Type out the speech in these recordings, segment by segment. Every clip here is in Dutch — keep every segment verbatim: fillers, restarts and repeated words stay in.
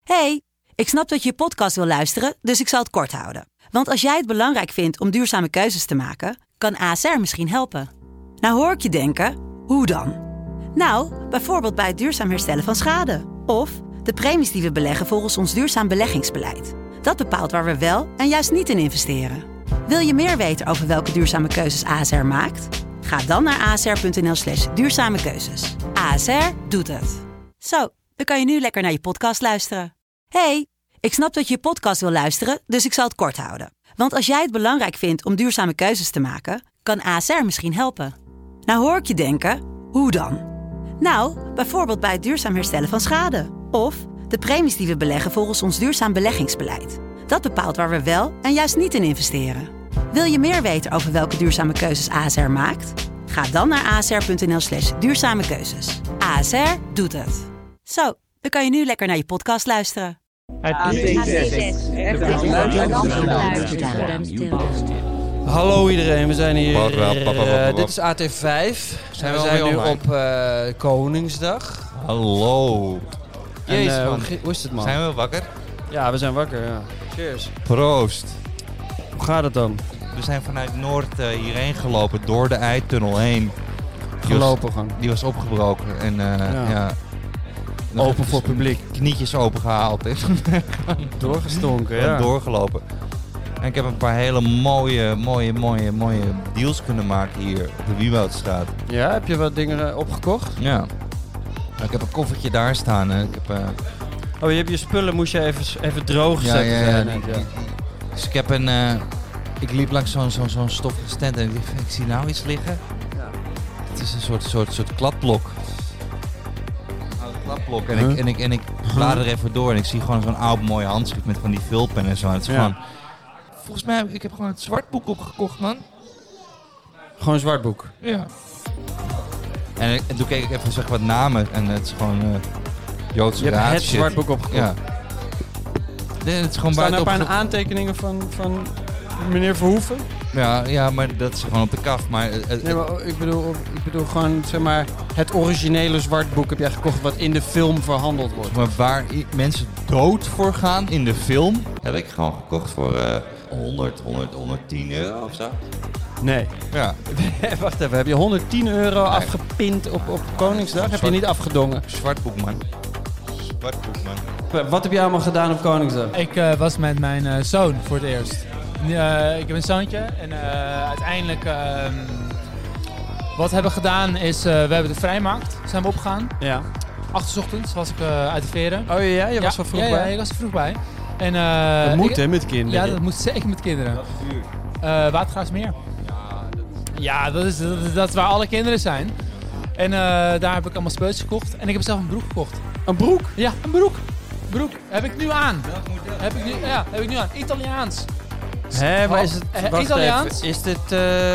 Hey, ik snap dat je je podcast wil luisteren, dus ik zal het kort houden. Want als jij het belangrijk vindt om duurzame keuzes te maken, kan A S R misschien helpen. Nou hoor ik je denken, hoe dan? Nou, bijvoorbeeld bij het duurzaam herstellen van schade. Of de premies die we beleggen volgens ons duurzaam beleggingsbeleid. Dat bepaalt waar we wel en juist niet in investeren. Wil je meer weten over welke duurzame keuzes A S R maakt? Ga dan naar asr.nl slash duurzame keuzes. A S R doet het. Zo, dan kan je nu lekker naar je podcast luisteren. Hey, ik snap dat je je podcast wil luisteren, dus ik zal het kort houden. Want als jij het belangrijk vindt om duurzame keuzes te maken, kan A S R misschien helpen. Nou hoor ik je denken, hoe dan? Nou, bijvoorbeeld bij het duurzaam herstellen van schade. Of de premies die we beleggen volgens ons duurzaam beleggingsbeleid. Dat bepaalt waar we wel en juist niet in investeren. Wil je meer weten over welke duurzame keuzes A S R maakt? Ga dan naar asr.nl slash duurzame keuzes. A S R doet het. Zo, dan kan je nu lekker naar je podcast luisteren. Hallo iedereen, we zijn hier. Uh, dit is A T vijf. Zijn we we zijn nu online? op uh, Koningsdag. Hallo. Jezus, En, uh, man. Hoe is het, man? Zijn we wakker? Ja, we zijn wakker, ja. Cheers. Proost. Hoe gaat het dan? We zijn vanuit Noord uh, hierheen gelopen, door de eitunnel heen. Die Gelopen was, gewoon. Die was opgebroken en uh, Ja. ja. Open even voor publiek. Knietjes open gehaald. Doorgestonken, En ja. doorgelopen. En ik heb een paar hele mooie, mooie, mooie, mooie deals kunnen maken hier op de Wieboudstraat. Ja, heb je wat dingen uh, opgekocht? Ja. Nou, ik heb een koffertje daar staan. Hè. Ik heb, uh, Oh, je hebt je spullen, moest je even, even droog ja, zetten. ja, ja, zei je die- net, ja. die- Dus ik heb een... Uh, ik liep langs zo'n zo'n zo'n stoffige stand en ik dacht, ik zie nou iets liggen. Ja. Het is een soort, soort, soort kladblok. Een oude kladblok. En, Huh? ik, en, ik, en ik blader even door en ik zie gewoon zo'n oud mooi handschrift met van die vulpen en zo. Het is Ja. gewoon... Volgens mij heb ik heb gewoon het zwartboek opgekocht, man. Gewoon een zwart boek. Ja. En, ik- en toen keek ik even zeg wat namen en het is gewoon uh, Joodse Je hebt raad het shit. zwart boek opgekocht. Ja. Nee, het is gewoon Staan er buiten een op paar aantekeningen van, van meneer Verhoeven? ja, ja, maar dat is gewoon op de kaf. Maar, uh, uh, Nee, maar ik bedoel, ik bedoel gewoon, zeg maar, het originele zwartboek heb jij gekocht wat in de film verhandeld wordt. Maar waar i- mensen dood voor gaan in de film, heb ik gewoon gekocht voor uh, honderd, honderd, honderdtien euro of zo. Nee. Ja. Wacht even, heb je honderdtien euro Nee. afgepind op, op Koningsdag? Heb je Zwart- niet afgedongen? Zwartboek, man. Zwartboek, man. Wat heb jij allemaal gedaan op Koningsdag? Ik uh, was met mijn uh, zoon voor het eerst. Uh, ik heb een zoontje en uh, uiteindelijk... Uh, wat we hebben gedaan is, uh, we hebben de vrijmarkt zijn we opgegaan. Ja. Acht uur 's ochtends was ik uh, uit de veren. Oh ja, je was ja, wel vroeg ja, bij? Ja, ik was er vroeg bij. En, uh, dat moet ik, hè, met kinderen. Ja, dat moet zeker met kinderen. Uh, Watergraafsmeer. Ja, dat is, dat, is, dat is waar alle kinderen zijn. En uh, daar heb ik allemaal speeltjes gekocht. En ik heb zelf een broek gekocht. Een broek? Ja, een broek. Broek. Heb ik nu aan. Heb ik nu, ja, heb ik nu aan. Italiaans. Hé, maar is het... Eh, wacht Italiaans? even. Is dit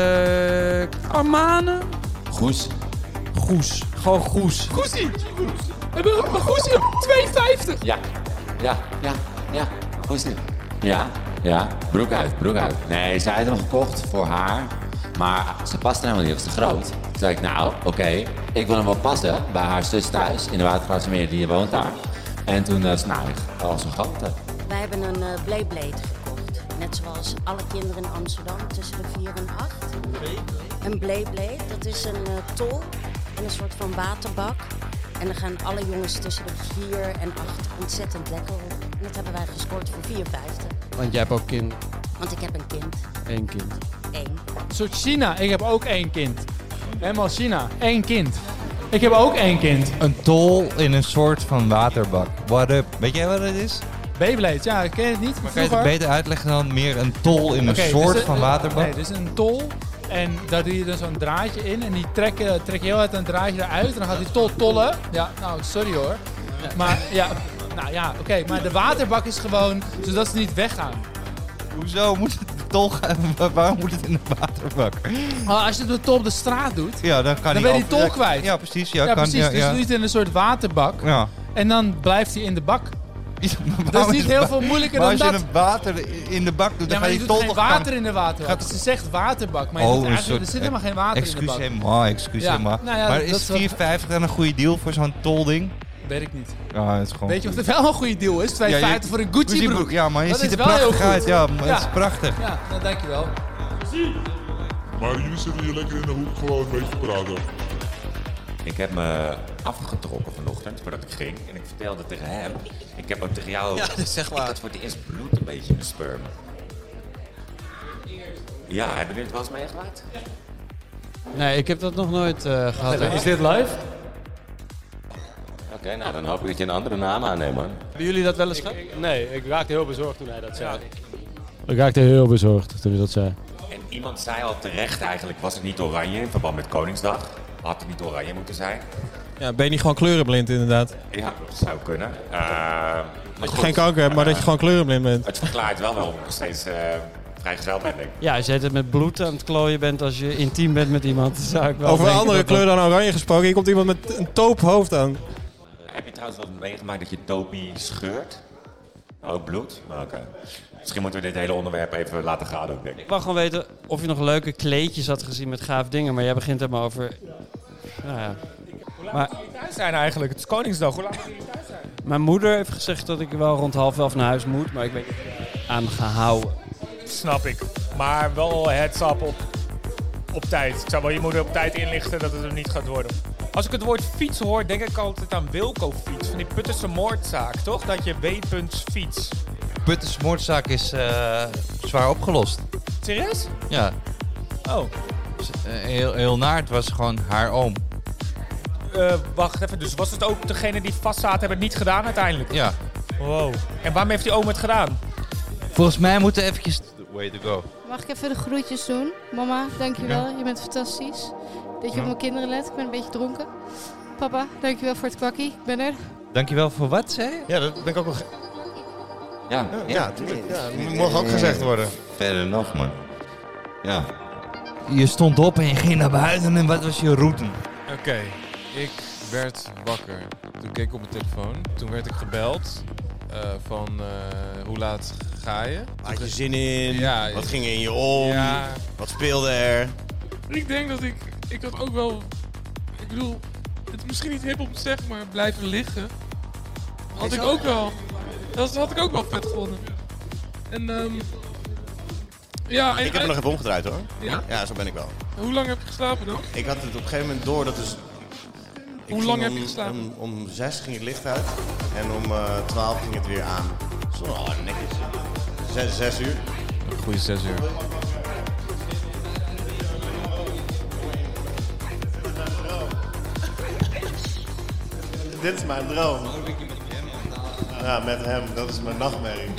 uh, Armane? Goes. Goes. Gewoon Goes. Goesie. We hebben een goesie op twee vijftig. Ja, ja, ja, ja. Hoe is het? Ja, ja. Broek uit, broek uit. Nee, zij had hem gekocht voor haar. Maar ze past er helemaal niet, was te groot. Toen zei ik, nou, oké, okay, ik wil hem wel passen bij haar zus thuis in de Watergraafsmeer, die woont daar. En toen dacht ze, nou, ik al zo'n groot. Wij hebben een uh, Beyblade gekocht. Net zoals alle kinderen in Amsterdam tussen de vier en acht. Een Beyblade, dat is een uh, tol en een soort van waterbak. En dan gaan alle jongens tussen de vier en acht ontzettend lekker op. En dat hebben wij gescoord voor vier vijftig. Want jij hebt ook kind. Want ik heb een kind. Eén kind. Eén. Een soort China. Ik heb ook één kind. Helemaal China. Eén kind. Ik heb ook één kind. Een tol in een soort van waterbak. What up? Weet jij wat het is? Beyblade, ja, ik ken het niet. Maar kan je het beter uitleggen dan meer een tol in een Okay, soort dus, van uh, waterbak? Nee, dit is een tol. En daar doe je dan zo'n draadje in. En die trek je, trek je heel uit een draadje eruit. En dan gaat die tol tollen. Ja, nou, sorry hoor. Maar ja, nou ja, oké. Okay, maar de waterbak is gewoon zodat ze niet weggaan. Hoezo moet het de tol gaan? Waarom moet het in de waterbak? Maar als je het met de tol op de straat doet, Ja, dan kan dan hij ben je die over- tol kwijt. Ja, precies. Ja, Ja, kan, precies. Ja, dus ja. doe je het in een soort waterbak. Ja. En dan blijft hij in de bak. Maar Dat is niet het heel wa- veel moeilijker maar dan dat. als je een water in de bak doet, Ja, dan maar ga je je doet tol geen toch gaan- water in de waterbak. Gaat- Dus ze zegt waterbak, maar je Oh, doet een eigenlijk, soort- er zit helemaal geen water in de bak. Excusez-moi, excusez-moi. Ja, nou ja, maar dat is is wat- vier vijftig dan een goede deal voor zo'n tolding? Weet ik niet. Ja, het is gewoon... Weet je wat er wel een goede deal is? twee vijftig ja, voor een Gucci broek. Ja, man, je dat ziet is er wel heel prachtig goed. uit. Ja, maar ja. het is prachtig. Ja, nou dankjewel. Maar jullie zitten hier lekker in de hoek gewoon een beetje te praten. Ik heb me afgetrokken vanochtend voordat ik ging. En ik vertelde tegen hem. Ik heb ook tegen jou. Ja, dat is echt waar. Ik had voor het eerst bloed een beetje in mijn sperm. Ja, hebben jullie het wel eens meegemaakt? Nee, ik heb dat nog nooit uh, gehad. Is dit live? Oké, okay, nou dan hoop ik dat je een andere naam aanneemt, man. Hebben jullie dat wel eens gehad? Nee, ik raakte heel bezorgd toen hij dat zei. Ik raakte heel bezorgd toen hij dat zei. En iemand zei al terecht eigenlijk, was het niet oranje in verband met Koningsdag? Had het niet oranje moeten zijn? Ja, ben je niet gewoon kleurenblind inderdaad? Ja, dat zou kunnen. Uh, dat je geen kanker hebt, maar uh, dat je gewoon kleurenblind bent. Het verklaart wel waarom ik nog steeds uh, vrijgezel ben, denk ik. Ja, als je het met bloed aan het klooien bent als je intiem bent met iemand, dan zou ik wel Over een andere dat kleur dan oranje gesproken, hier komt iemand met een toophoofd aan. Heb je trouwens wel meegemaakt dat je topie scheurt? Ook bloed? Oké. Okay. Misschien moeten we dit hele onderwerp even laten gaan ook, denk ik. Ik wou gewoon weten of je nog leuke kleedjes had gezien met gaaf dingen, maar jij begint er maar over... Nou ja. Hoe laat maar, moet je thuis zijn eigenlijk? Het is Koningsdag. Hoe laat moet je thuis zijn? Mijn moeder heeft gezegd dat ik wel rond half elf naar huis moet, maar ik weet niet aan ga houden. Snap ik. Maar wel heads up op, op tijd. Ik zou wel je moeder op tijd inlichten dat het er niet gaat worden. Als ik het woord fiets hoor, denk ik altijd aan Wilco Fiets. Van die Puttense moordzaak, toch? Dat je W-punt fiets. Puttense moordzaak is uh, zwaar opgelost. Serieus? Ja. Oh. Heel, heel naar, het was gewoon haar oom. Uh, wacht even, dus was het ook degene die vast zaten, hebben het niet gedaan uiteindelijk? Ja. Wow. En waarom heeft die oom het gedaan? Volgens mij moeten we eventjes... Way to go. Mag ik even de groetjes doen? Mama, dankjewel. Ja. Je bent fantastisch. Dat je ja. op mijn kinderen let. Ik ben een beetje dronken. Papa, dankjewel voor het kwakkie. Ik ben er. Dankjewel voor wat, zei je? Ja, dat ben ik ook wel... Ge- ja, ja, ja, tuurlijk. Ja, dat mag ook gezegd worden. Verder nog, man. Ja. Je stond op en je ging naar buiten en wat was je route? Oké, okay. Ik werd wakker. Toen keek ik op mijn telefoon. Toen werd ik gebeld uh, van uh, hoe laat ga je? Had je zin in? Ja, wat ging er in je om? Ja. Wat speelde er? Ik denk dat ik... Ik had ook wel... Ik bedoel, het is misschien niet hip om te zeggen, maar blijven liggen. Had ik ook wel. Dat had ik ook wel vet gevonden. En um, ja, en ik heb er nog even omgedraaid hoor. Ja? Ja, zo ben ik wel. En hoe lang heb je geslapen dan? Ik had het op een gegeven moment door dat dus... Hoe lang om, heb je geslapen? Om, om zes ging het licht uit en om uh, twaalf ging het weer aan. Zo, oh, netjes. Zes, zes uur. Een goede zes uur. Dit is mijn droom. Ja, met hem. Dat is mijn nachtmerrie.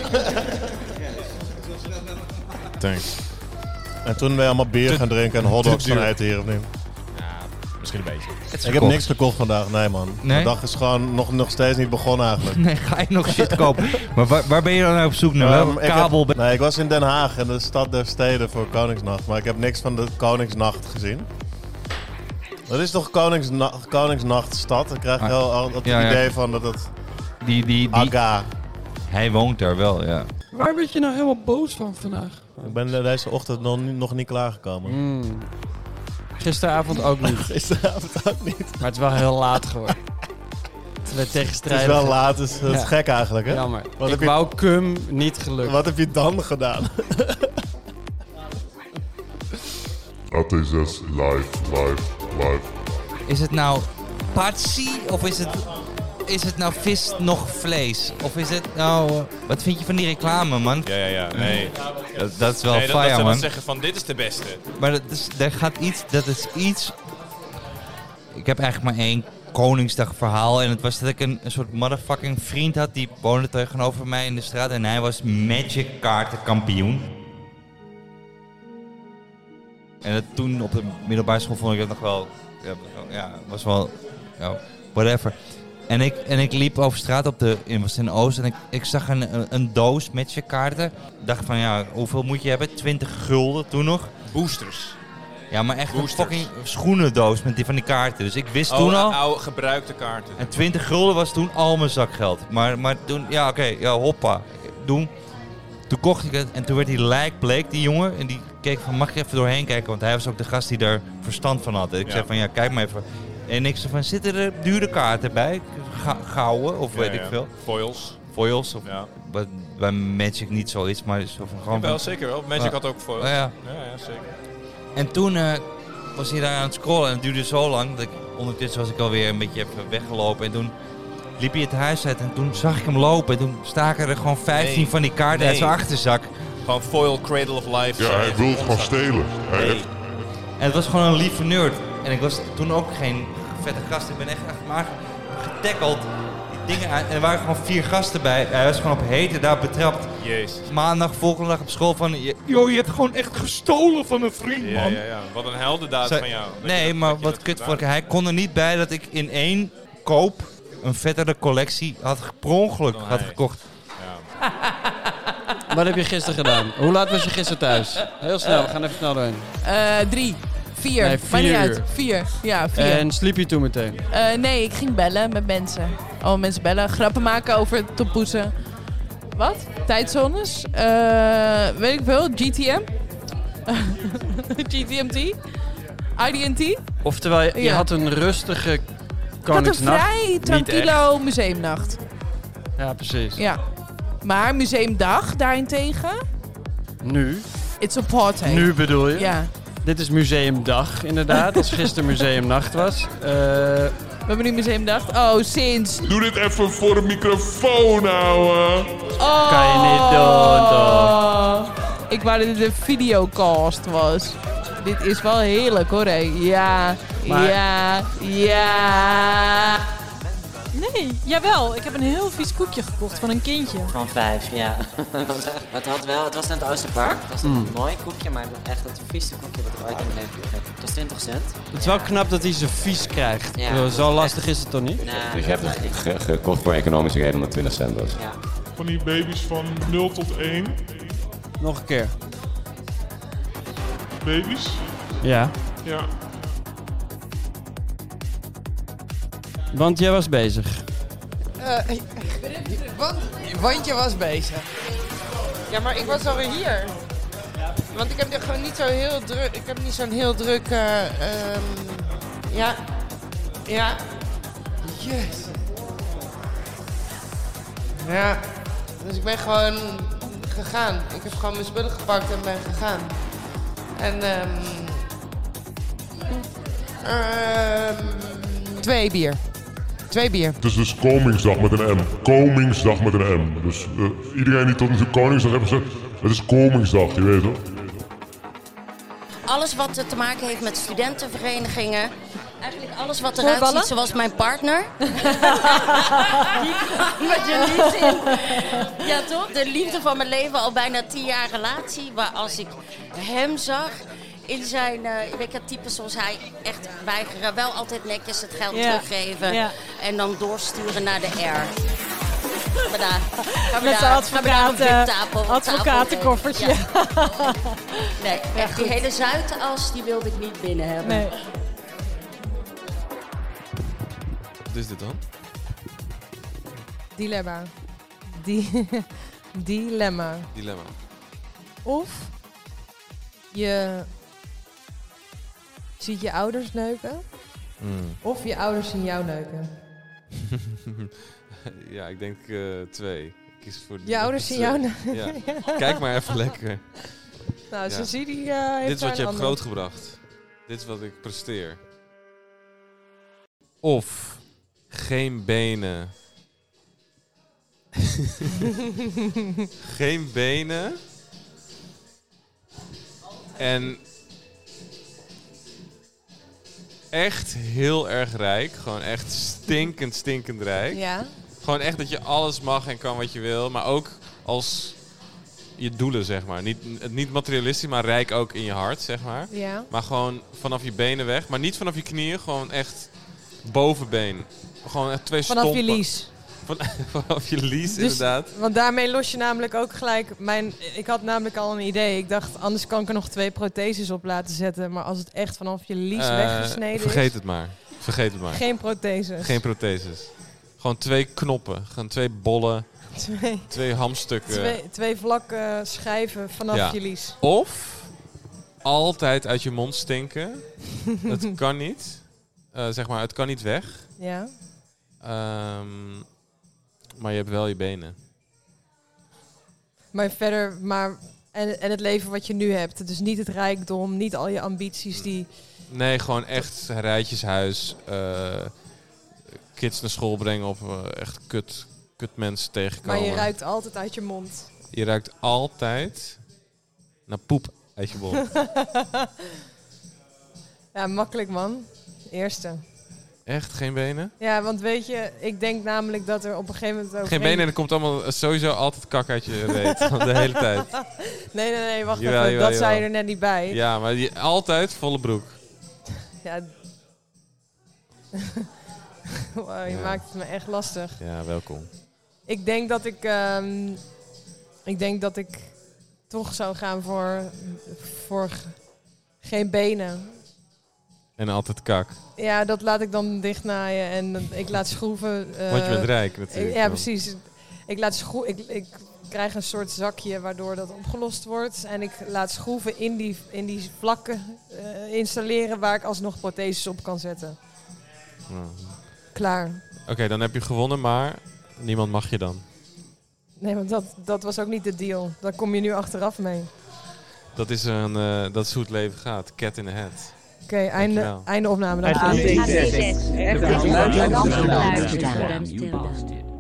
Thanks. En toen ben je allemaal bier gaan drinken en hotdogs gaan eten hier, of niet? Ja, misschien een beetje. Ik heb niks gekocht vandaag, nee man. Nee? Mijn dag is gewoon nog, nog steeds niet begonnen eigenlijk. Nee, ga je nog shit kopen? Maar waar, waar ben je dan op zoek naar? Um, kabel? Heb, nee, ik was in Den Haag, in de stad der steden voor Koningsnacht. Maar ik heb niks van de Koningsnacht gezien. Dat is toch Koningsnacht, Koningsnachtstad? Dan krijg je wel al het ja, idee ja. van dat het... Die, die, die, Aga. Hij woont daar wel, ja. Waar werd je nou helemaal boos van vandaag? Ik ben deze ochtend nog, nog niet klaargekomen. Mm. Gisteravond ook niet. Gisteravond ook niet. Maar het is wel heel laat geworden. Het werd tegenstrijdig. Het is wel laat, dus dat is ja. gek eigenlijk, hè? Jammer. Wat ik wou je... cum niet gelukt. Wat heb je dan gedaan? A T zes live, live, live. Is het nou patsie of is het... Is het nou vis nog vlees? Of is het nou... Uh, wat vind je van die reclame, man? Ja, ja, ja. Nee. Dat, dat is wel nee, fire, man. Dat ze dan zeggen van, dit is de beste. Maar dat is, daar gaat iets... Dat is iets... Ik heb eigenlijk maar één Koningsdag verhaal. En het was dat ik een, een soort motherfucking vriend had. Die woonde tegenover mij in de straat. En hij was Magic kaartenkampioen. En het, toen op de middelbare school vond ik het nog wel... Ja, ja was wel... Ja, whatever. En ik, en ik liep over straat op de, in, was in Oost en ik, ik zag een, een, een doos met je kaarten. Ik dacht van ja, hoeveel moet je hebben? twintig gulden toen nog. Boosters. Ja, maar echt Boosters. een fucking schoenendoos met die van die kaarten. Dus ik wist oh, toen al... oude gebruikte kaarten. En twintig gulden was toen al mijn zakgeld. Maar, maar toen, ja oké, okay, ja hoppa. Doen. Toen kocht ik het en toen werd hij lijkbleek, die jongen. En die keek van, mag ik even doorheen kijken? Want hij was ook de gast die daar verstand van had. En ik ja. zei van, ja, kijk maar even... En ik zei van, zitten er dure kaarten bij? ga- gouden of Ja, weet ja. ik veel. Foils. Foils. Of Ja. bij, bij Magic niet zoiets, maar zo van gewoon... Wel, van- zeker wel. Magic Maar- had ook foils. Oh, ja. Ja, ja, zeker. En toen uh, was hij daar aan het scrollen en het duurde zo lang dat ik ondertussen was ik alweer een beetje even weggelopen. En toen liep hij het huis uit en toen zag ik hem lopen en toen staken er gewoon vijftien Nee. van die kaarten Nee. uit zijn achterzak. Gewoon foil Cradle of Life. Ja, hij wil het gewoon stelen. Hij Nee. heeft... En het was gewoon een lieve nerd. En ik was toen ook geen vette gast. Ik ben echt echt maar getackeld. Die dingen uit. En er waren gewoon vier gasten bij. Hij was gewoon op hete daar betrapt. Jezus. Maandag, volgende dag op school van... Joh, je hebt gewoon echt gestolen van een vriend, Ja, man. ja, ja. Wat een heldendaad Zij- van jou. Dat Nee, je- maar dat je wat dat kut gedaan voor Hij kon er niet bij dat ik in één koop een vettere collectie had ge- per ongeluk Dan had hij. gekocht. Wat heb je gisteren gedaan? Hoe laat was je gisteren thuis? Heel snel, we gaan even snel doorheen. Eh, drie. Vier. Nee, Maar niet vier uit. uur. Vier. Ja, vier. En sliep je toen meteen? Eh, nee, ik ging bellen met mensen. Oh, mensen bellen. Grappen maken over tompoesen. Wat? Tijdzones? Eh, weet ik veel. G T M? G T M T? I D N T? Oftewel, je, je Ja. had een rustige Ik had een Koningsnacht. vrij Niet tranquilo museumnacht. echt. Ja, precies. Ja. Maar museumdag daarentegen? Nu? It's a party. Nu bedoel je? Ja. Dit is museumdag, inderdaad. Als gisteren museumnacht was. Eh, We hebben nu museumdag. Oh, sinds... Doe dit even voor de microfoon, ouwe. Oh. Kan je niet doen, toch? Ik wou dat dit een videocast was. Dit is wel heerlijk, hoor. Hé. Ja, Maar- ja, ja. Nee, jawel. Ik heb een heel vies koekje gekocht van een kindje. Van vijf, ja. het, had wel, het was in het Oosterpark. Het was een Mm. mooi koekje, maar echt het vieste koekje wat ik ooit in mijn leven gegeten heb. Het was twintig cent. het is wel knap dat hij ze vies krijgt. Ja, Ik bedoel, zo lastig is het toch niet? Dus je hebt het ge- gekocht voor economische reden omdat het twintig cent was. Ja. Van die baby's van nul tot één. Nog een keer. Baby's? Ja. Ja. Want jij was bezig. Uh, wat? Want je was bezig. Ja, maar ik was alweer hier. Want ik heb er gewoon niet zo heel druk. Ik heb niet zo'n heel druk. Uh, um, ja. Ja. Yes. Ja. Dus ik ben gewoon gegaan. Ik heb gewoon mijn spullen gepakt en ben gegaan. En um, um, twee bier. Twee bier. Het is dus Koningsdag met een M. Koningsdag met een M. Dus uh, iedereen die tot nu toe Koningsdag heeft gezegd, het is Koningsdag, je weet toch? Alles wat te maken heeft met studentenverenigingen. Eigenlijk alles wat eruit Voorballen? ziet zoals mijn partner. Die kwam met je niet in. Ja toch? De liefde van mijn leven, al bijna tien jaar relatie. Maar als ik hem zag in zijn, uh, weet je, type zoals hij, echt weigeren. Wel altijd netjes het geld Ja. teruggeven. Ja. En dan doorsturen naar de R. Ga maar daar. Ga maar Met zijn daar. Ga maar daar op de advocaten, tafel, advocatenkoffertje. tafel. Ja. Nee, echt die goed. hele Zuidas, die wilde ik niet binnen hebben. Nee. Wat is dit dan? Dilemma. Di Dilemma. Dilemma. Of je ziet je ouders neuken. Mm. Of je ouders zien jou neuken. Ja, ik denk uh, twee. Ik kies voor Je ouders zien jou neuken. Ja. Kijk maar even lekker. Nou, Ja. Cecilie uh, heeft Dit is daar wat je een hebt ander- grootgebracht. Dit is wat ik presteer. Of geen benen. Geen benen. En echt heel erg rijk. Gewoon echt stinkend, stinkend rijk. Ja. Gewoon echt dat je alles mag en kan wat je wil. Maar ook als je doelen, zeg maar. Niet, niet materialistisch, maar rijk ook in je hart, zeg maar. Ja. Maar gewoon vanaf je benen weg. Maar niet vanaf je knieën, gewoon echt bovenbeen. Gewoon echt twee Vanaf stompen. je lies. Van, vanaf je lies, Dus- inderdaad. Want daarmee los je namelijk ook gelijk mijn... Ik had namelijk al een idee. Ik dacht, anders kan ik er nog twee protheses op laten zetten. Maar als het echt vanaf je lies Eh, weggesneden vergeet is... het maar. Vergeet het maar. Geen protheses. Geen protheses. Gewoon twee knoppen. Gewoon twee bollen. Twee. Twee hamstukken. Twee, twee vlakke schijven vanaf Ja. je lies. Of altijd uit je mond stinken. Het kan niet. Uh, zeg maar, het kan niet weg. Ja. Um, maar je hebt wel je benen. Maar verder, maar... En, en het leven wat je nu hebt. Dus niet het rijkdom, niet al je ambities die... Nee, gewoon echt rijtjeshuis. Uh, kids naar school brengen of uh, echt kut, kut mensen tegenkomen. Maar je ruikt altijd uit je mond. Je ruikt altijd naar poep uit je mond. Ja, makkelijk man. Eerste. Echt? Geen benen? Ja, want weet je, ik denk namelijk dat er op een gegeven moment ook... Geen benen en er komt allemaal sowieso altijd kak uit je reet. De hele tijd. Nee, nee, nee, wacht jawel, even. jawel, dat jawel. zei je er net niet bij. Ja, maar die, altijd volle broek. Ja. Wow, je Ja. maakt het me echt lastig. Ja, welkom. Ik denk dat ik... Um, ik denk dat ik toch zou gaan voor... voor g- geen benen. En altijd kak. Ja, dat laat ik dan dichtnaaien en ik laat schroeven. Uh, Want je bent rijk natuurlijk. Ik, ja, precies. Ik, laat schroe- ik, ik krijg een soort zakje waardoor dat opgelost wordt. En ik laat schroeven in die, in die vlakken uh, installeren waar ik alsnog protheses op kan zetten. Nou. Klaar. Oké, okay, dan heb je gewonnen, maar niemand mag je dan. Nee, want dat, dat was ook niet de deal. Daar kom je nu achteraf mee. Dat is, een, uh, dat is hoe het leven gaat. Cat in the hat. Oké, okay, einde, einde opname. Dankjewel.